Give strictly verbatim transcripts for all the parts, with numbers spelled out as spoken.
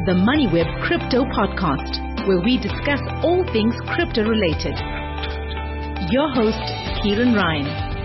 the MoneyWeb Crypto Podcast, where we discuss all things crypto related. Your host, Kieran Ryan.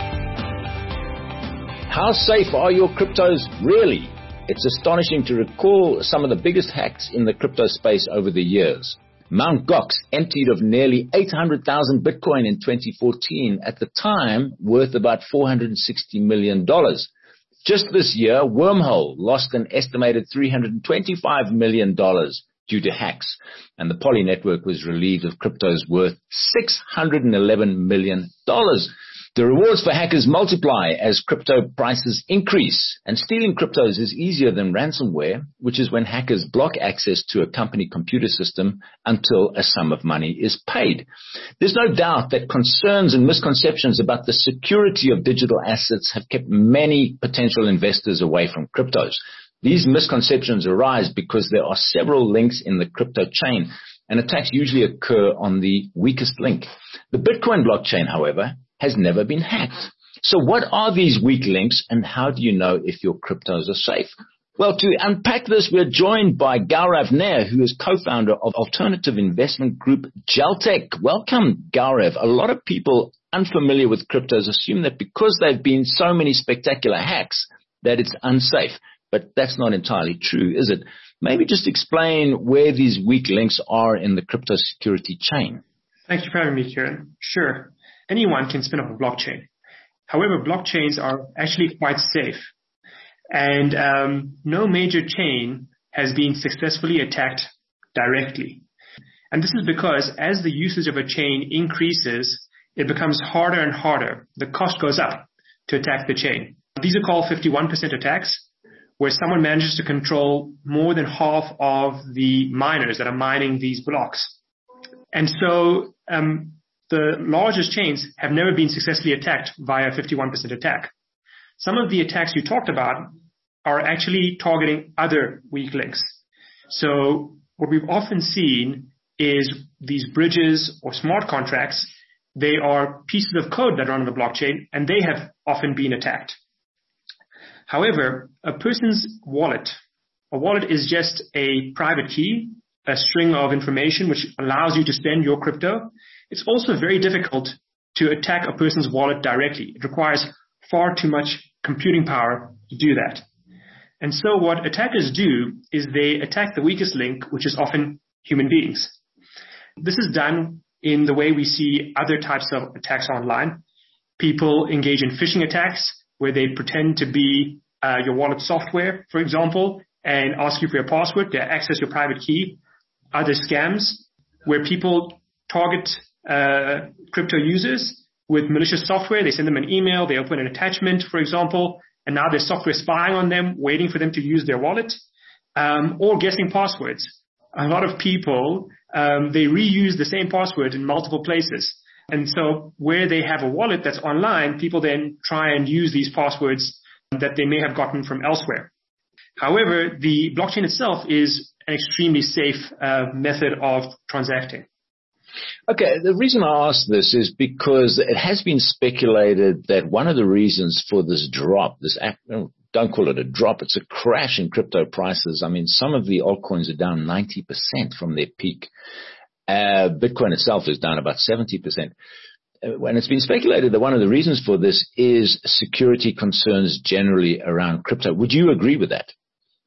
How safe are your cryptos really? It's astonishing to recall some of the biggest hacks in the crypto space over the years. Mt. Gox emptied of nearly eight hundred thousand Bitcoin in twenty fourteen, at the time worth about four hundred sixty million dollars. Just this year, Wormhole lost an estimated three hundred twenty-five million dollars due to hacks, and the Poly network was relieved of cryptos worth six hundred eleven million dollars. The rewards for hackers multiply as crypto prices increase, and stealing cryptos is easier than ransomware, which is when hackers block access to a company computer system until a sum of money is paid. There's no doubt that concerns and misconceptions about the security of digital assets have kept many potential investors away from cryptos. These misconceptions arise because there are several links in the crypto chain, and attacks usually occur on the weakest link. The Bitcoin blockchain, however, has never been hacked. So what are these weak links, and how do you know if your cryptos are safe? Well, to unpack this, we're joined by Gaurav Nair, who is co-founder of alternative investment group Geltec. Welcome, Gaurav. A lot of people unfamiliar with cryptos assume that because there have been so many spectacular hacks that it's unsafe. But that's not entirely true, is it? Maybe just explain where these weak links are in the crypto security chain. Thank you for having me, Kieran. Sure. Anyone can spin up a blockchain. However, blockchains are actually quite safe. And um, no major chain has been successfully attacked directly. And this is because as the usage of a chain increases, it becomes harder and harder. The cost goes up to attack the chain. These are called fifty-one percent attacks, where someone manages to control more than half of the miners that are mining these blocks. And so um, the largest chains have never been successfully attacked via a fifty-one percent attack. Some of the attacks you talked about are actually targeting other weak links. So what we've often seen is these bridges or smart contracts. They are pieces of code that run on the blockchain, and they have often been attacked. However, a person's wallet, a wallet is just a private key, a string of information which allows you to send your crypto. It's also very difficult to attack a person's wallet directly. It requires far too much computing power to do that. And so what attackers do is they attack the weakest link, which is often human beings. This is done in the way we see other types of attacks online. People engage in phishing attacks, where they pretend to be uh, your wallet software, for example, and ask you for your password to access your private key. Other scams, where people target uh, crypto users with malicious software. They send them an email, they open an attachment, for example, and now there's software spying on them, waiting for them to use their wallet, um, or guessing passwords. A lot of people, um, they reuse the same password in multiple places. And so where they have a wallet that's online, people then try and use these passwords that they may have gotten from elsewhere. However, the blockchain itself is an extremely safe uh, method of transacting. Okay, the reason I ask this is because it has been speculated that one of the reasons for this drop, this don't call it a drop, it's a crash in crypto prices. I mean, some of the altcoins are down ninety percent from their peak. Uh, Bitcoin itself is down about seventy percent. Uh, and it's been speculated that one of the reasons for this is security concerns generally around crypto. Would you agree with that?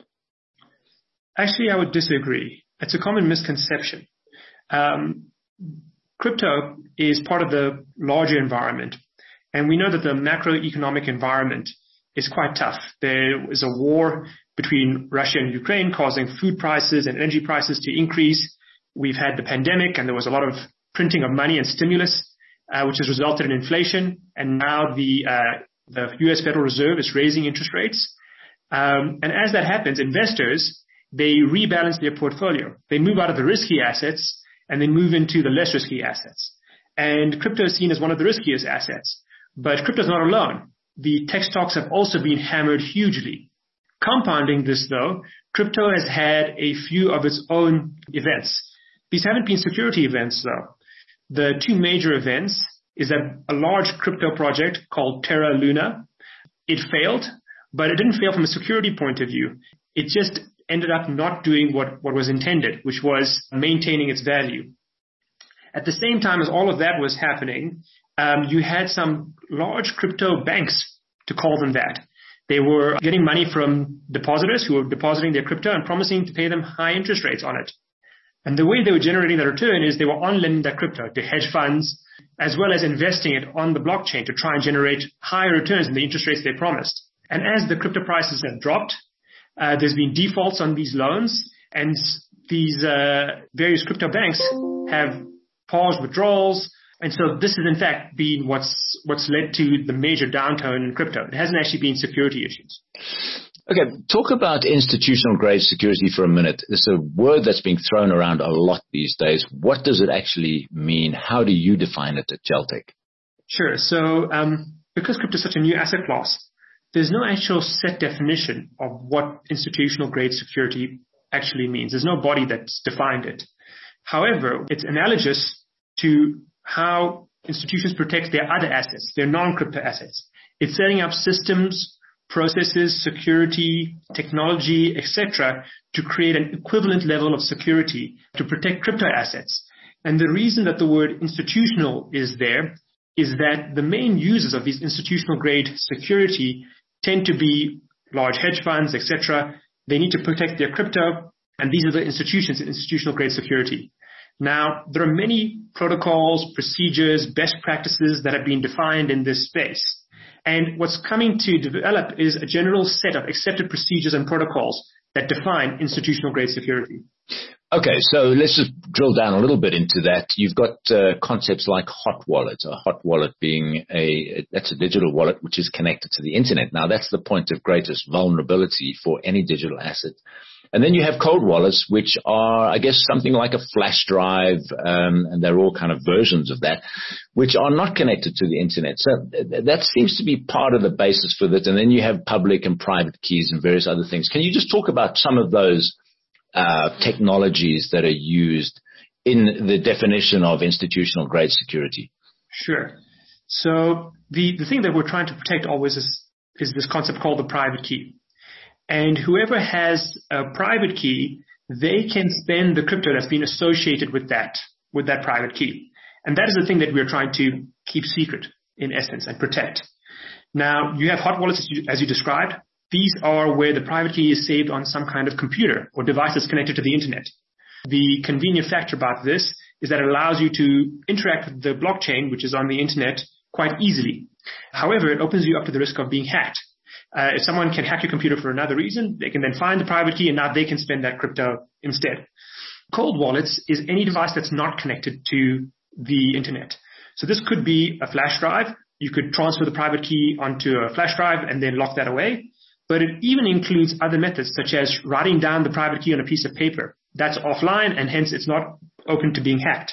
Actually, I would disagree. It's a common misconception. Um, crypto is part of the larger environment. And we know that the macroeconomic environment is quite tough. There is a war between Russia and Ukraine causing food prices and energy prices to increase. We've had the pandemic, and there was a lot of printing of money and stimulus, uh, which has resulted in inflation. And now the uh, the U S Federal Reserve is raising interest rates. Um, and as that happens, investors, they rebalance their portfolio. They move out of the risky assets and they move into the less risky assets. And crypto is seen as one of the riskiest assets. But crypto is not alone. The tech stocks have also been hammered hugely. Compounding this, though, crypto has had a few of its own events. These haven't been security events, though. The two major events is that a large crypto project called Terra Luna, it failed, but it didn't fail from a security point of view. It just ended up not doing what, what was intended, which was maintaining its value. At the same time as all of that was happening, um, you had some large crypto banks, to call them that. They were getting money from depositors who were depositing their crypto and promising to pay them high interest rates on it. And the way they were generating that return is they were on-lending that crypto to hedge funds, as well as investing it on the blockchain to try and generate higher returns than the interest rates they promised. And as the crypto prices have dropped, uh, there's been defaults on these loans, and these uh, various crypto banks have paused withdrawals. And so this has in fact been what's what's led to the major downturn in crypto. It hasn't actually been security issues. Okay, talk about institutional grade security for a minute. It's a word that's being thrown around a lot these days. What does it actually mean? How do you define it at Geltec? Sure. So um, because crypto is such a new asset class, there's no actual set definition of what institutional grade security actually means. There's no body that's defined it. However, it's analogous to how institutions protect their other assets, their non-crypto assets. It's setting up systems, processes, security, technology, et cetera, to create an equivalent level of security to protect crypto assets. And the reason that the word institutional is there is that the main users of these institutional grade security tend to be large hedge funds, et cetera. They need to protect their crypto, and these are the institutions in institutional grade security. Now, there are many protocols, procedures, best practices that have been defined in this space. And what's coming to develop is a general set of accepted procedures and protocols that define institutional grade security. Okay, so let's just drill down a little bit into that. You've got uh, concepts like hot wallet, a hot wallet being a, that's a digital wallet which is connected to the internet. Now, that's the point of greatest vulnerability for any digital asset. And then you have cold wallets, which are, I guess, something like a flash drive, um, and they're all kind of versions of that, which are not connected to the internet. So that seems to be part of the basis for that. And then you have public and private keys and various other things. Can you just talk about some of those uh, technologies that are used in the definition of institutional grade security? Sure. So the, the thing that we're trying to protect always is, is this concept called the private key. And whoever has a private key, they can spend the crypto that's been associated with that, with that private key. And that is the thing that we're trying to keep secret, in essence, and protect. Now, you have hot wallets, as you, as you described. These are where the private key is saved on some kind of computer or device that's connected to the internet. The convenient factor about this is that it allows you to interact with the blockchain, which is on the internet, quite easily. However, it opens you up to the risk of being hacked. Uh, if someone can hack your computer for another reason, they can then find the private key and now they can spend that crypto instead. Cold wallets is any device that's not connected to the internet. So this could be a flash drive. You could transfer the private key onto a flash drive and then lock that away. But it even includes other methods such as writing down the private key on a piece of paper. That's offline and hence it's not open to being hacked.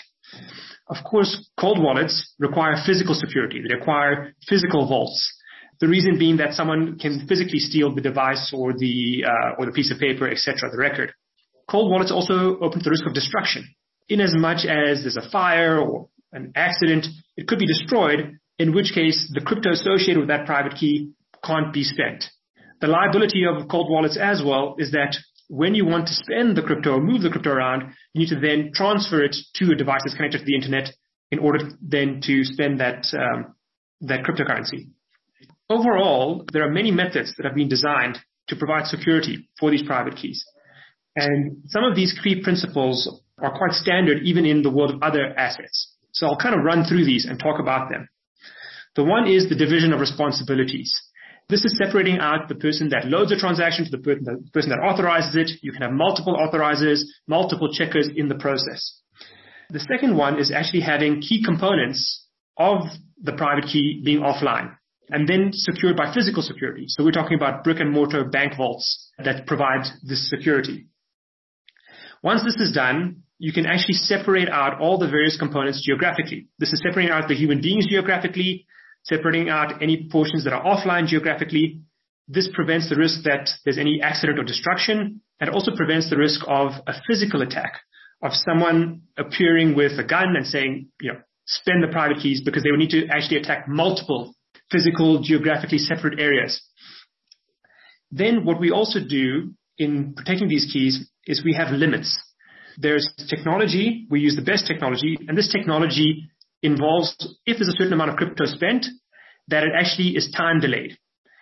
Of course, cold wallets require physical security. They require physical vaults. The reason being that someone can physically steal the device or the uh, or the piece of paper, et cetera, the record. Cold wallets also open to the risk of destruction. In as much as there's a fire or an accident, it could be destroyed, in which case the crypto associated with that private key can't be spent. The liability of cold wallets as well is that when you want to spend the crypto or move the crypto around, you need to then transfer it to a device that's connected to the internet in order then to spend that um, that cryptocurrency. Overall, there are many methods that have been designed to provide security for these private keys. And some of these key principles are quite standard even in the world of other assets. So I'll kind of run through these and talk about them. The one is the division of responsibilities. This is separating out the person that loads a transaction to the person that authorizes it. You can have multiple authorizers, multiple checkers in the process. The second one is actually having key components of the private key being offline and then secured by physical security. So we're talking about brick and mortar bank vaults that provide this security. Once this is done, you can actually separate out all the various components geographically. This is separating out the human beings geographically, separating out any portions that are offline geographically. This prevents the risk that there's any accident or destruction, and also prevents the risk of a physical attack, of someone appearing with a gun and saying, you know, spend the private keys, because they would need to actually attack multiple physical, geographically separate areas. Then what we also do in protecting these keys is we have limits. There's technology, we use the best technology, and this technology involves, if there's a certain amount of crypto spent, that it actually is time delayed.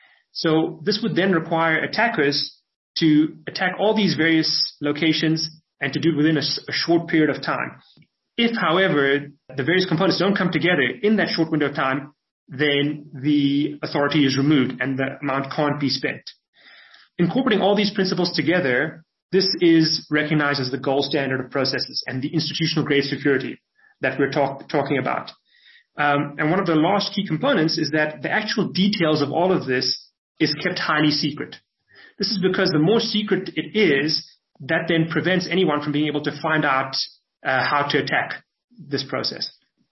So this would then require attackers to attack all these various locations and to do it within a, a short period of time. If, however, the various components don't come together in that short window of time, then the authority is removed and the amount can't be spent. Incorporating all these principles together, this is recognized as the gold standard of processes and the institutional grade security that we're talk, talking about. Um, and one of the last key components is that the actual details of all of this is kept highly secret. This is because the more secret it is, that then prevents anyone from being able to find out uh, how to attack this process.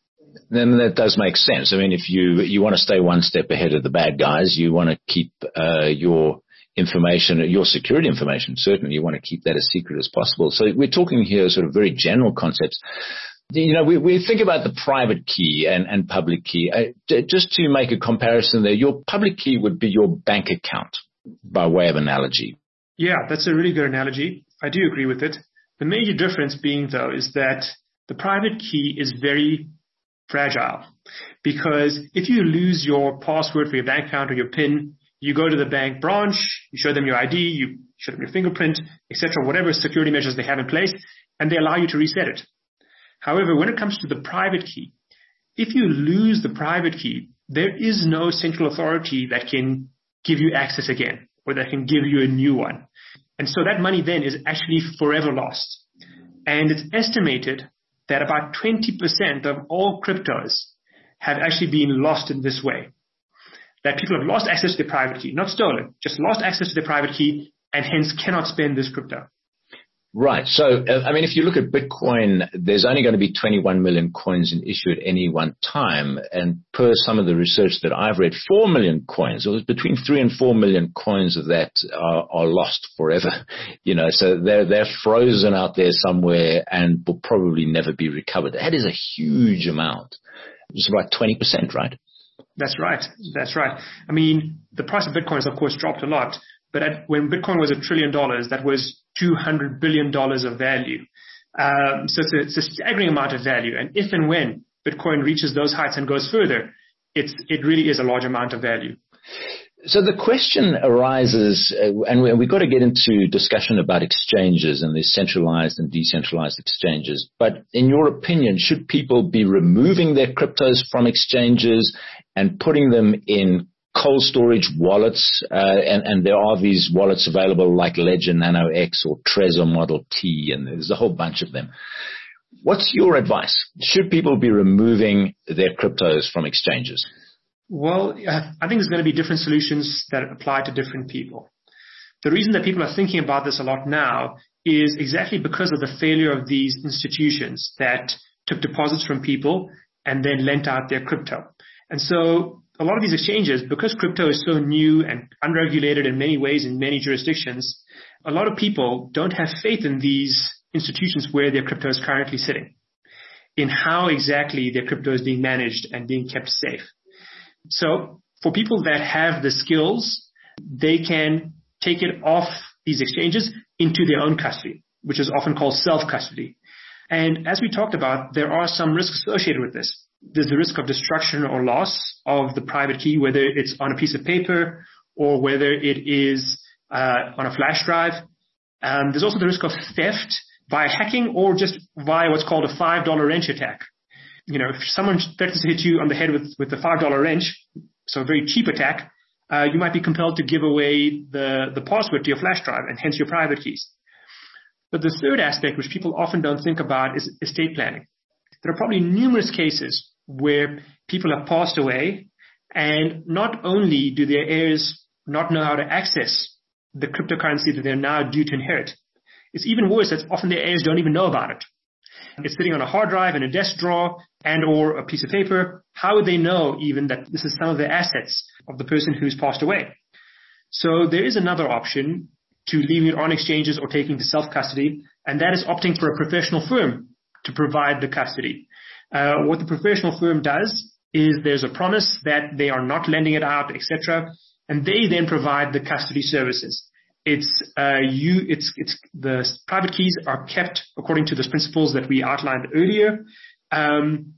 Then that does make sense. I mean, if you, you want to stay one step ahead of the bad guys, you want to keep uh, your information, your security information, certainly you want to keep that as secret as possible. So we're talking here sort of very general concepts. You know, we, we think about the private key and, and public key. Uh, d- just to make a comparison there, your public key would be your bank account by way of analogy. Yeah, that's a really good analogy. I do agree with it. The major difference being, though, is that the private key is very fragile, because if you lose your password for your bank account or your PIN, you go to the bank branch, you show them your I D, you show them your fingerprint, et cetera, whatever security measures they have in place, and they allow you to reset it. However, when it comes to the private key, if you lose the private key, there is no central authority that can give you access again or that can give you a new one. And so that money then is actually forever lost. And it's estimated that about twenty percent of all cryptos have actually been lost in this way. That people have lost access to their private key, not stolen, just lost access to their private key and hence cannot spend this crypto. Right. So, uh, I mean, if you look at Bitcoin, there's only going to be twenty-one million coins in issue at any one time. And per some of the research that I've read, four million coins, or between three and four million coins of that are, are lost forever. You know, so they're, they're frozen out there somewhere and will probably never be recovered. That is a huge amount. It's about twenty percent, right? That's right. That's right. I mean, the price of Bitcoin has, of course, dropped a lot. But at, when Bitcoin was a trillion dollars, that was two hundred billion dollars of value. Um, so it's a, it's a staggering amount of value. And if and when Bitcoin reaches those heights and goes further, it's, it really is a large amount of value. So the question arises, uh, and we, we've got to get into discussion about exchanges and the centralized and decentralized exchanges. But in your opinion, should people be removing their cryptos from exchanges and putting them in cold storage wallets? Uh, and, and there are these wallets available like Ledger Nano X or Trezor Model T, and there's a whole bunch of them. What's your advice? Should people be removing their cryptos from exchanges? Well, I think there's going to be different solutions that apply to different people. The reason that people are thinking about this a lot now is exactly because of the failure of these institutions that took deposits from people and then lent out their crypto. And so a lot of these exchanges, because crypto is so new and unregulated in many ways in many jurisdictions, a lot of people don't have faith in these institutions where their crypto is currently sitting, in how exactly their crypto is being managed and being kept safe. So for people that have the skills, they can take it off these exchanges into their own custody, which is often called self-custody. And as we talked about, there are some risks associated with this. There's the risk of destruction or loss of the private key, whether it's on a piece of paper or whether it is uh, on a flash drive. Um, there's also the risk of theft via hacking or just via what's called a five dollar wrench attack. You know, if someone threatens to hit you on the head with, with the five dollar wrench, so a very cheap attack, uh, you might be compelled to give away the, the password to your flash drive and hence your private keys. But the third aspect, which people often don't think about, is estate planning. There are probably numerous cases where people have passed away and not only do their heirs not know how to access the cryptocurrency that they're now due to inherit, it's even worse that often their heirs don't even know about it. It's sitting on a hard drive in a desk drawer and or a piece of paper. How would they know even that this is some of the assets of the person who's passed away? So there is another option to leaving it on exchanges or taking to self-custody, and that is opting for a professional firm to provide the custody. Uh, what the professional firm does is there's a promise that they are not lending it out, et cetera, and they then provide the custody services. It's uh, you. It's it's the private keys are kept according to those principles that we outlined earlier, um,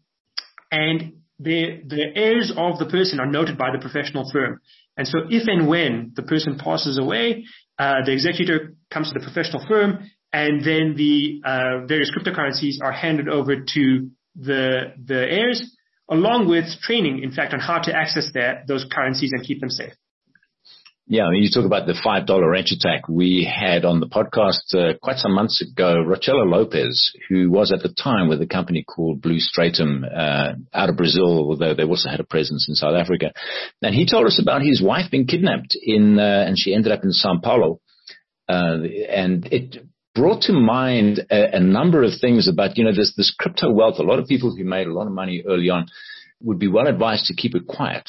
and the the heirs of the person are noted by the professional firm. And so, if and when the person passes away, uh, the executor comes to the professional firm, and then the uh, various cryptocurrencies are handed over to the the heirs, along with training, in fact, on how to access that those currencies and keep them safe. Yeah, I mean, you talk about the five dollar wrench attack. We had on the podcast uh, quite some months ago, Rochella Lopez, who was at the time with a company called Blue Stratum uh, out of Brazil, although they also had a presence in South Africa. And he told us about his wife being kidnapped in, uh, and she ended up in Sao Paulo. Uh, and it brought to mind a, a number of things about, you know, this, this crypto wealth. A lot of people who made a lot of money early on would be well advised to keep it quiet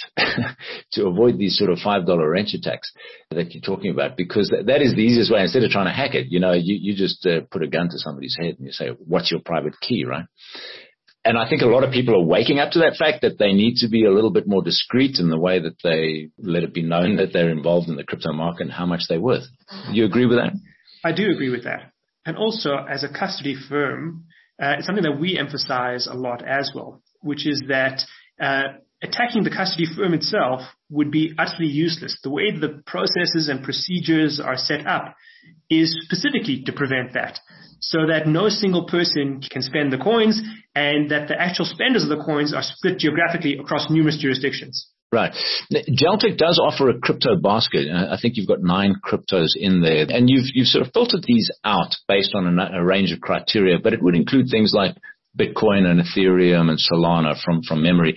to avoid these sort of five dollar wrench attacks that you're talking about, because that, that is the easiest way. Instead of trying to hack it, you know, you, you just uh, put a gun to somebody's head and you say, what's your private key, right? And I think a lot of people are waking up to that fact that they need to be a little bit more discreet in the way that they let it be known that they're involved in the crypto market and how much they're worth. You agree with that? I do agree with that. And also, as a custody firm, uh, it's something that we emphasize a lot as well, which is that Uh, attacking the custody firm itself would be utterly useless. The way the processes and procedures are set up is specifically to prevent that, so that no single person can spend the coins and that the actual spenders of the coins are split geographically across numerous jurisdictions. Right. Geltec does offer a crypto basket. I think you've got nine cryptos in there, and you've you've sort of filtered these out based on a, a range of criteria, but it would include things like Bitcoin and Ethereum and Solana from, from memory.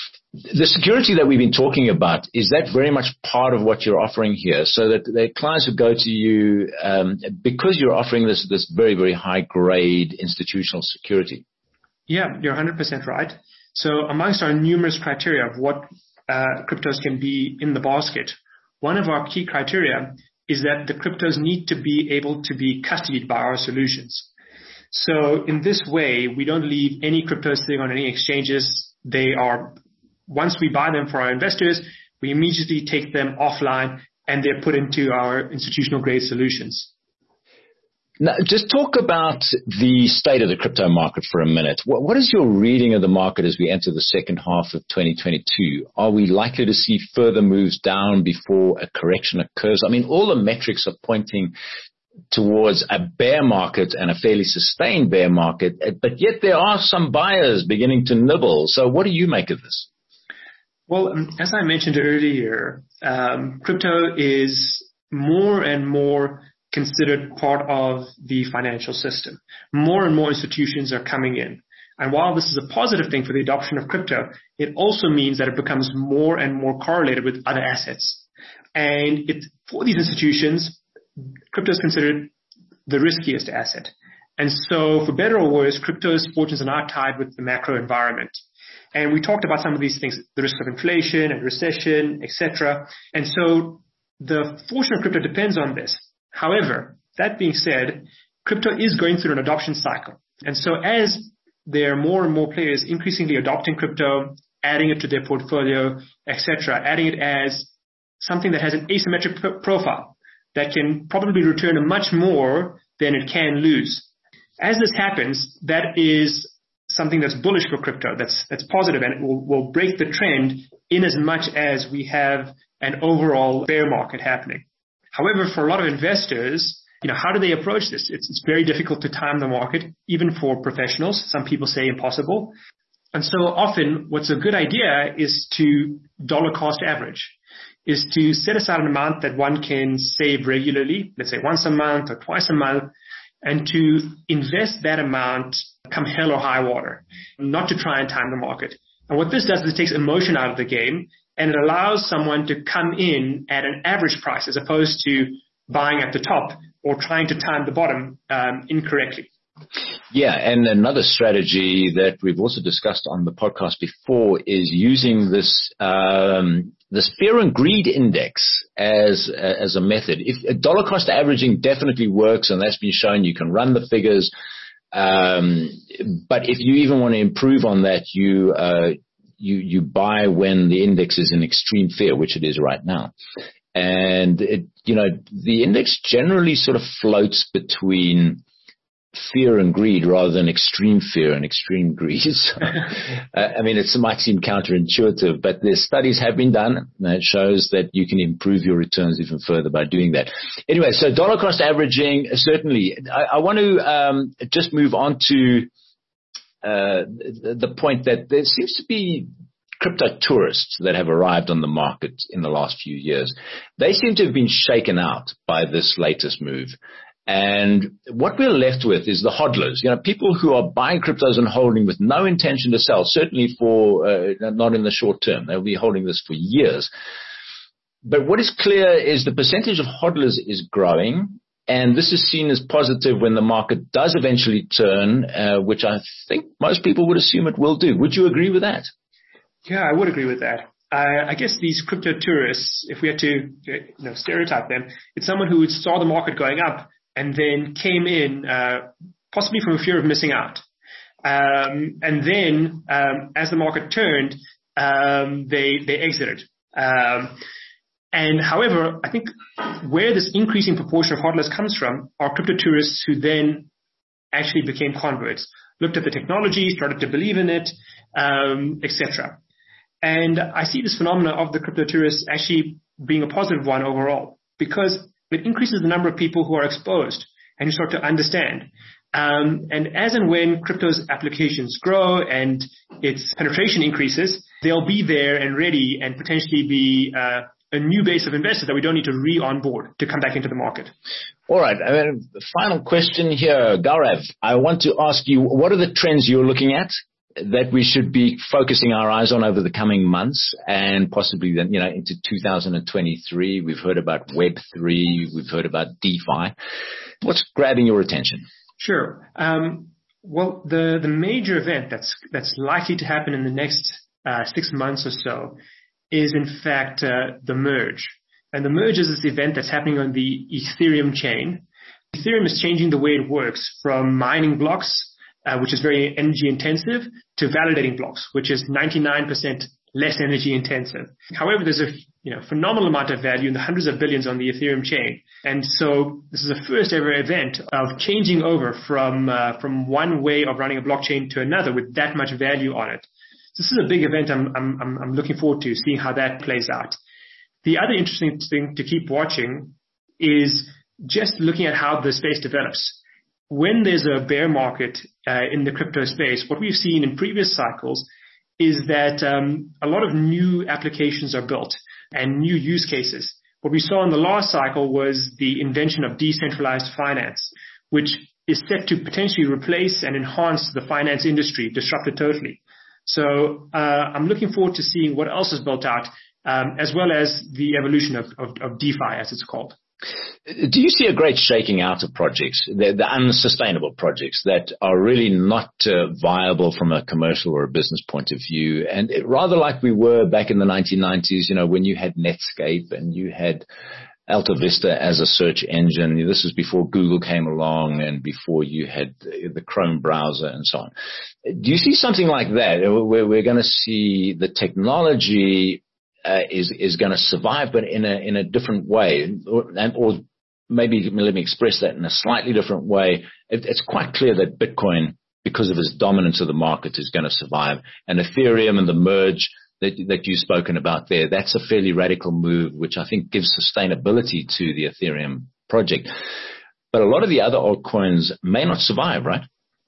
The security that we've been talking about, is that very much part of what you're offering here, so that the clients who go to you, um, because you're offering this, this very, very high grade institutional security? Yeah, you're one hundred percent right. So amongst our numerous criteria of what uh, cryptos can be in the basket, one of our key criteria is that the cryptos need to be able to be custodied by our solutions. So in this way, we don't leave any cryptos sitting on any exchanges. They are, once we buy them for our investors, we immediately take them offline and they're put into our institutional grade solutions. Now, just talk about the state of the crypto market for a minute. What, what is your reading of the market as we enter the second half of twenty twenty-two? Are we likely to see further moves down before a correction occurs? I mean, all the metrics are pointing towards a bear market and a fairly sustained bear market, but yet there are some buyers beginning to nibble. So what do you make of this? Well, as I mentioned earlier, um, crypto is more and more considered part of the financial system. More and more institutions are coming in. And while this is a positive thing for the adoption of crypto, it also means that it becomes more and more correlated with other assets. And it, for these institutions, crypto is considered the riskiest asset. And so for better or worse, crypto's fortunes are now tied with the macro environment. And we talked about some of these things, the risk of inflation and recession, et cetera. And so the fortune of crypto depends on this. However, that being said, crypto is going through an adoption cycle. And so as there are more and more players increasingly adopting crypto, adding it to their portfolio, et cetera, adding it as something that has an asymmetric p- profile, that can probably return much more than it can lose. As this happens, that is something that's bullish for crypto, that's that's positive, and it will, will break the trend in as much as we have an overall bear market happening. However, for a lot of investors, you know, how do they approach this? It's, it's very difficult to time the market, even for professionals. Some people say impossible. And so often what's a good idea is to dollar cost average, is to set aside an amount that one can save regularly, let's say once a month or twice a month, and to invest that amount come hell or high water, not to try and time the market. And what this does is it takes emotion out of the game, and it allows someone to come in at an average price as opposed to buying at the top or trying to time the bottom um, incorrectly. Yeah, and another strategy that we've also discussed on the podcast before is using this um, this fear and greed index as as a method. If dollar cost averaging definitely works, and that's been shown, you can run the figures. Um, but if you even want to improve on that, you uh, you you buy when the index is in extreme fear, which it is right now. And, it, you know, the index generally sort of floats between fear and greed rather than extreme fear and extreme greed. So, uh, I mean, it might seem counterintuitive, but the studies have been done and it shows that you can improve your returns even further by doing that. Anyway, so dollar cost averaging, certainly. I, I want to um, just move on to uh, the point that there seems to be crypto tourists that have arrived on the market in the last few years. They seem to have been shaken out by this latest move. And what we're left with is the hodlers, you know, people who are buying cryptos and holding with no intention to sell, certainly for, uh, not in the short term. They'll be holding this for years. But what is clear is the percentage of hodlers is growing. And this is seen as positive when the market does eventually turn, uh, which I think most people would assume it will do. Would you agree with that? Yeah, I would agree with that. Uh, I guess these crypto tourists, if we had to you know, stereotype them, it's someone who saw the market going up and then came in, uh, possibly from a fear of missing out. Um, and then, um, as the market turned, um, they, they exited. Um, and however, I think where this increasing proportion of hodlers comes from are crypto tourists who then actually became converts, looked at the technology, started to believe in it, um, et cetera. And I see this phenomena of the crypto tourists actually being a positive one overall, because it increases the number of people who are exposed and who start to understand. Um, and as and when crypto's applications grow and its penetration increases, they'll be there and ready and potentially be uh, a new base of investors that we don't need to re-onboard to come back into the market. All right. I mean, final question here, Gaurav. I want to ask you, what are the trends you're looking at that we should be focusing our eyes on over the coming months and possibly then, you know, into two thousand twenty-three? We've heard about Web three. We've heard about DeFi. What's grabbing your attention? Sure. Um, well, the, the major event that's, that's likely to happen in the next uh, six months or so is in fact uh, the merge. And the merge is this event that's happening on the Ethereum chain. Ethereum is changing the way it works from mining blocks, Uh, which is very energy intensive, to validating blocks, which is ninety-nine percent less energy intensive. However, there's a you know phenomenal amount of value in the hundreds of billions on the Ethereum chain. And so this is a first ever event of changing over from uh, from one way of running a blockchain to another with that much value on it. So this is a big event. I'm I'm I'm looking forward to seeing how that plays out. The other interesting thing to keep watching is just looking at how the space develops. When there's a bear market uh, in the crypto space, what we've seen in previous cycles is that um, a lot of new applications are built and new use cases. What we saw in the last cycle was the invention of decentralized finance, which is set to potentially replace and enhance the finance industry, disrupt it totally. So uh, I'm looking forward to seeing what else is built out, um, as well as the evolution of, of, of DeFi, as it's called. Do you see a great shaking out of projects, the, the unsustainable projects that are really not uh, viable from a commercial or a business point of view? And it, rather like we were back in the nineteen nineties, you know, when you had Netscape and you had Alta Vista as a search engine. This was before Google came along and before you had the Chrome browser and so on. Do you see something like that where we're going to see the technology Uh, is is going to survive, but in a in a different way, or, and or maybe let me express that in a slightly different way. It, it's quite clear that Bitcoin, because of its dominance of the market, is going to survive, and Ethereum and the merge that that you've spoken about there, that's a fairly radical move, which I think gives sustainability to the Ethereum project. But a lot of the other altcoins may not survive, right?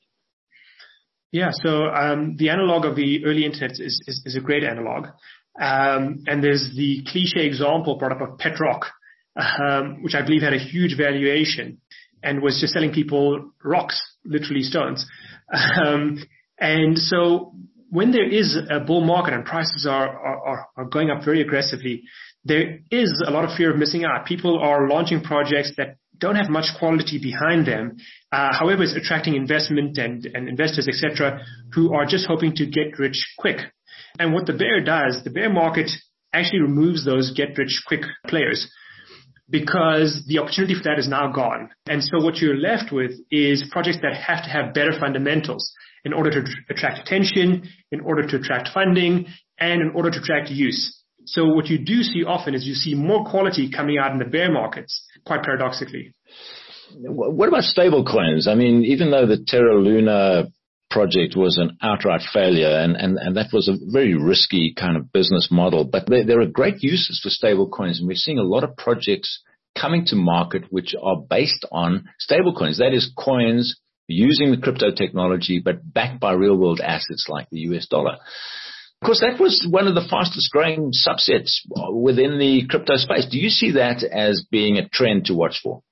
Yeah. So um, the analog of the early internet is is, is a great analog. Um, and there's the cliche example brought up of Petrock, um, which I believe had a huge valuation and was just selling people rocks, literally stones. Um, and so when there is a bull market and prices are, are, are going up very aggressively, there is a lot of fear of missing out. People are launching projects that don't have much quality behind them. Uh, however, it's attracting investment and, and investors, et cetera, who are just hoping to get rich quick. And what the bear does, the bear market actually removes those get-rich-quick players because the opportunity for that is now gone. And so what you're left with is projects that have to have better fundamentals in order to attract attention, in order to attract funding, and in order to attract use. So what you do see often is you see more quality coming out in the bear markets, quite paradoxically. What about stable coins? I mean, even though the Terra Luna project was an outright failure, and, and, and that was a very risky kind of business model, but there, there are great uses for stable coins, and we're seeing a lot of projects coming to market which are based on stable coins. That is, coins using the crypto technology but backed by real world assets like the U S dollar. Of course, that was one of the fastest growing subsets within the crypto space. Do you see that as being a trend to watch for?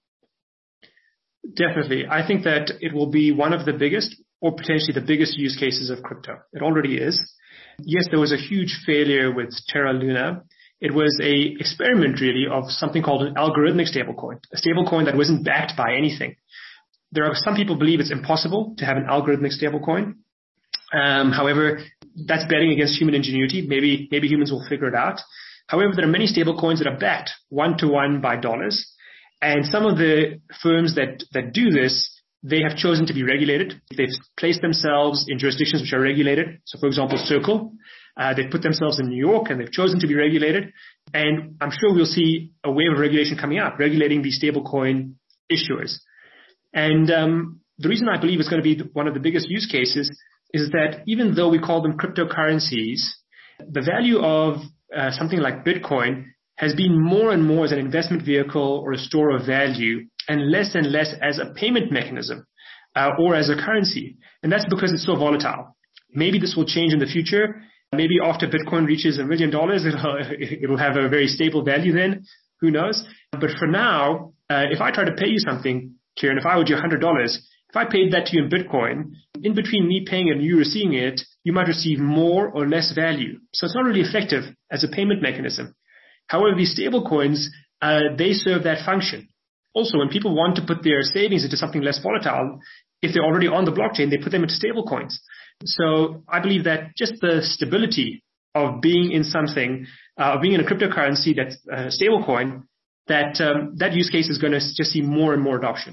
Definitely. I think that it will be one of the biggest or potentially the biggest use cases of crypto. It already is. Yes, there was a huge failure with Terra Luna. It was a experiment really of something called an algorithmic stablecoin, a stablecoin that wasn't backed by anything. There are some people believe it's impossible to have an algorithmic stablecoin. Um, however, that's betting against human ingenuity. Maybe, maybe humans will figure it out. However, there are many stablecoins that are backed one to one by dollars. And some of the firms that, that do this, they have chosen to be regulated. They've placed themselves in jurisdictions which are regulated. So, for example, Circle, uh, they've put themselves in New York and they've chosen to be regulated. And I'm sure we'll see a wave of regulation coming out, regulating these stablecoin issuers. And um, the reason I believe it's going to be one of the biggest use cases is that even though we call them cryptocurrencies, the value of uh, something like Bitcoin has been more and more as an investment vehicle or a store of value, and less and less as a payment mechanism uh, or as a currency. And that's because it's so volatile. Maybe this will change in the future. Maybe after Bitcoin reaches a million dollars, it'll, it'll have a very stable value then. Who knows? But for now, uh, if I try to pay you something, Kieran, if I owed you one hundred dollars, if I paid that to you in Bitcoin, in between me paying it and you receiving it, you might receive more or less value. So it's not really effective as a payment mechanism. However, these stable coins, uh, they serve that function. Also, when people want to put their savings into something less volatile, if they're already on the blockchain, they put them into stable coins. So I believe that just the stability of being in something, uh, of being in a cryptocurrency that's a stable coin, that um, that use case is going to just see more and more adoption.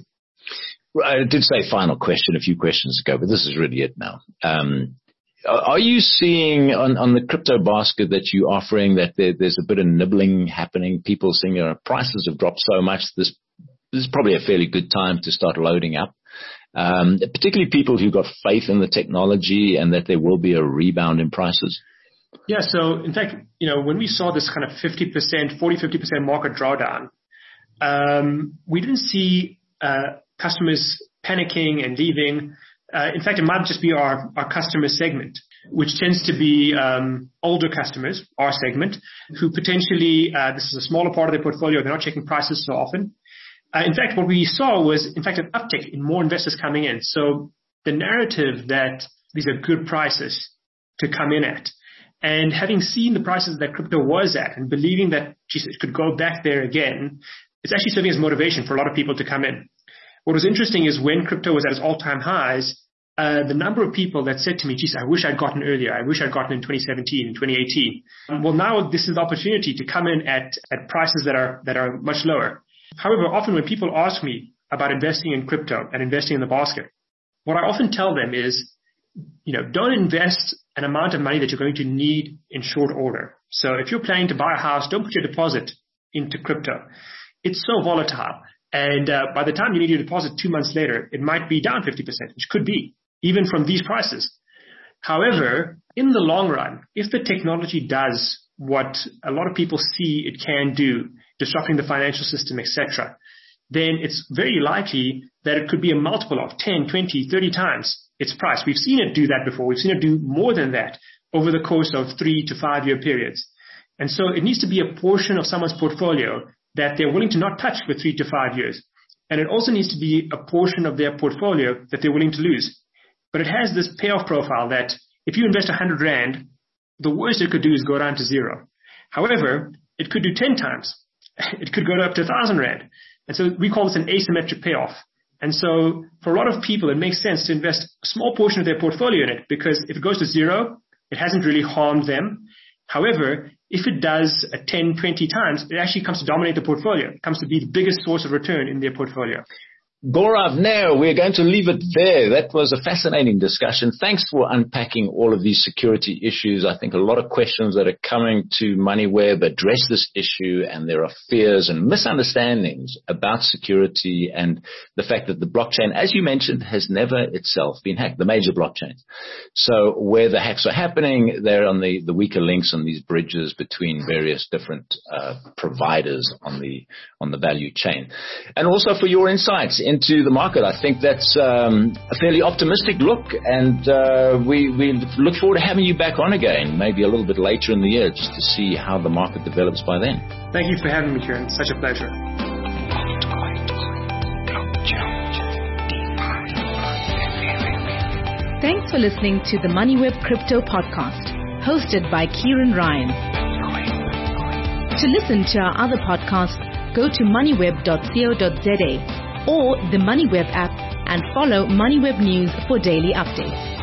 I did say final question a few questions ago, but this is really it now. Um, are you seeing on, on the crypto basket that you're offering that there, there's a bit of nibbling happening? People saying uh, prices have dropped so much, this, this is probably a fairly good time to start loading up. Um, particularly people who've got faith in the technology and that there will be a rebound in prices. Yeah, so in fact, you know, when we saw this kind of fifty percent, forty, fifty percent market drawdown, um, we didn't see uh, customers panicking and leaving. Uh, in fact, it might just be our, our customer segment, which tends to be um, older customers, our segment, who potentially, uh, this is a smaller part of their portfolio, they're not checking prices so often. Uh, in fact, what we saw was, in fact, an uptick in more investors coming in. So the narrative that these are good prices to come in at, and having seen the prices that crypto was at and believing that, geez, it could go back there again, it's actually serving as motivation for a lot of people to come in. What was interesting is when crypto was at its all-time highs, uh, the number of people that said to me, geez, I wish I'd gotten earlier. I wish I'd gotten in twenty seventeen and twenty eighteen. Um, well, now this is the opportunity to come in at, at prices that are, that are much lower. However, often when people ask me about investing in crypto and investing in the basket, what I often tell them is, you know, don't invest an amount of money that you're going to need in short order. So if you're planning to buy a house, don't put your deposit into crypto. It's so volatile. And uh, by the time you need your deposit two months later, it might be down fifty percent, which could be, even from these prices. However, in the long run, if the technology does what a lot of people see it can do, disrupting the financial system, et cetera, then it's very likely that it could be a multiple of ten, twenty, thirty times its price. We've seen it do that before. We've seen it do more than that over the course of three to five year periods. And so it needs to be a portion of someone's portfolio that they're willing to not touch for three to five years. And it also needs to be a portion of their portfolio that they're willing to lose. But it has this payoff profile that if you invest one hundred rand, the worst it could do is go down to zero. However, it could do ten times. It could go up to one thousand rand. And so we call this an asymmetric payoff. And so for a lot of people, it makes sense to invest a small portion of their portfolio in it because if it goes to zero, it hasn't really harmed them. However, if it does a ten, twenty times, it actually comes to dominate the portfolio. It comes to be the biggest source of return in their portfolio. Gaurav, now we're going to leave it there. That was a fascinating discussion. Thanks for unpacking all of these security issues. I think a lot of questions that are coming to MoneyWeb address this issue, and there are fears and misunderstandings about security and the fact that the blockchain, as you mentioned, has never itself been hacked, the major blockchains. So where the hacks are happening, they're on the, the weaker links on these bridges between various different uh, providers on the on the value chain. And also for your insights into the market. I think that's um, a fairly optimistic look, and uh, we, we look forward to having you back on again, maybe a little bit later in the year, just to see how the market develops by then. Thank you for having me, Kieran. Such a pleasure. Thanks for listening to the MoneyWeb Crypto Podcast, hosted by Kieran Ryan. To listen to our other podcasts, go to moneyweb dot co dot za or the MoneyWeb app and follow MoneyWeb News for daily updates.